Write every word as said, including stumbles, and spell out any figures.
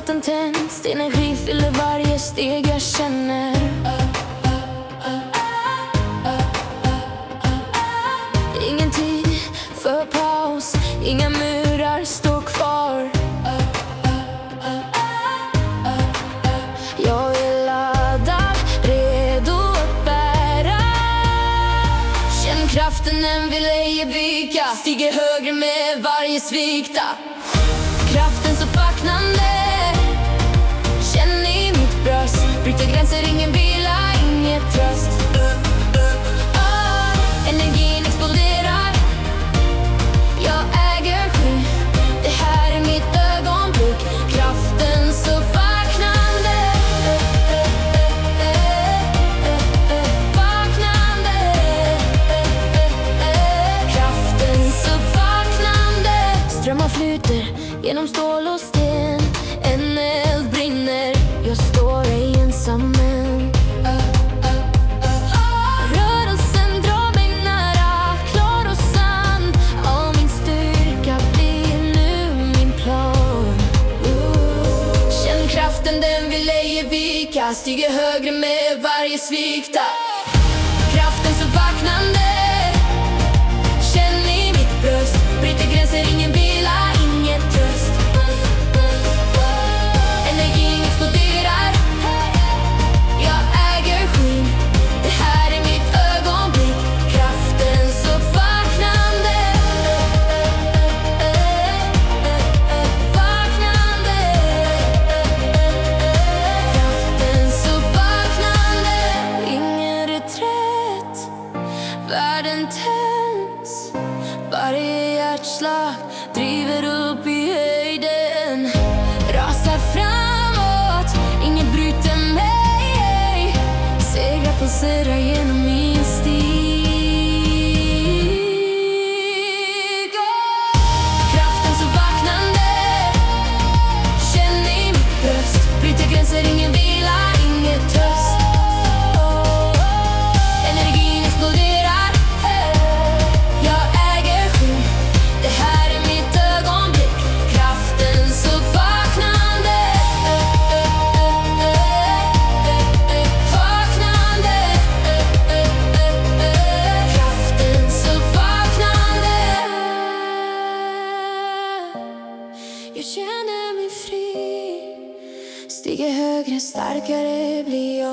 natten tänds, energi fyller varje steg jag känner. Ingen tid för paus, inga murar står kvar. Jag är laddad, redo att bära. Känn kraften, den vill ej vika. Stiger högre med varje svikta. Kraften så vaknande, känn i mitt bröst. Bryter gränser, ingen vila, inget tröst. oh, Energin exploderar. Jag äger sky. Det här är mitt ögonblick. Kraften så vaknande, vaknande. Kraften så vaknande. Strömmar flyter genom stål och sten. En eld brinner, jag står ej ensam än. Rörelsen drar mig nära, klar och sann. All min styrka blir nu min plan. Känn kraften, den vill ej vika. Stiger högre med varje svikta. Kraften så vaknande, känn i mitt bröst. Bryter gränser, ingen vila, inget tröst. Energin exploderar. Jag äger skyn. Det här är mitt ögonblick. Kraften så vaknande, vaknande. Kraften så vaknande. Ingen reträtt, världen tänds. Varje hjärtslag driver upp i höjden. Rasar framåt, ingen bryter mig. Segrar pulserar genom min stig. oh. Kraften så vaknande, känn i mitt bröst. Bryter gränser, ingen vila, inget tröst. Energin exploderar. Jag äger sky. Det här är mitt ögonblick. Kraften så vaknande, vaknande. Kraften så vaknande. Jag känner mig fri. Stiger högre, starkare blir jag.